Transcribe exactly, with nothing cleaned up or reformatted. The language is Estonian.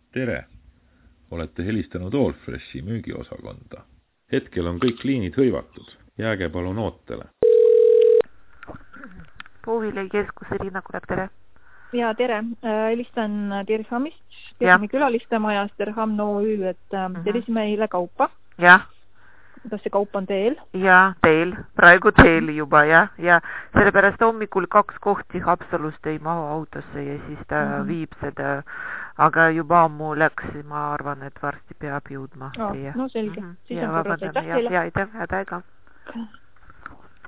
Tere! Olete helistanud Allfreshi müügiosakonda. Hetkel on kõik liinid hõivatud. Jääge palun ootele. Puuvilja keskus Irina Kurat, tere! Ja tere! Helistan Dirhamist, Dirhami külalistemajas, Dirham O Ü, et mm-hmm. tellisime eile kaupa. Jah. Kas see kaup on teel? Ja, teel. Praegu teel juba, jah. Ja sellepärast hommikul kaks kohti Haapsalust ei maha autosse ja siis ta mm-hmm. viib seda, aga juba ammu läks, ma arvan, et varsti peab jõudma. Oh, no selge. Mm-hmm. Siis on korras, aitäh teile. Ja, aitäh, aitäh ka.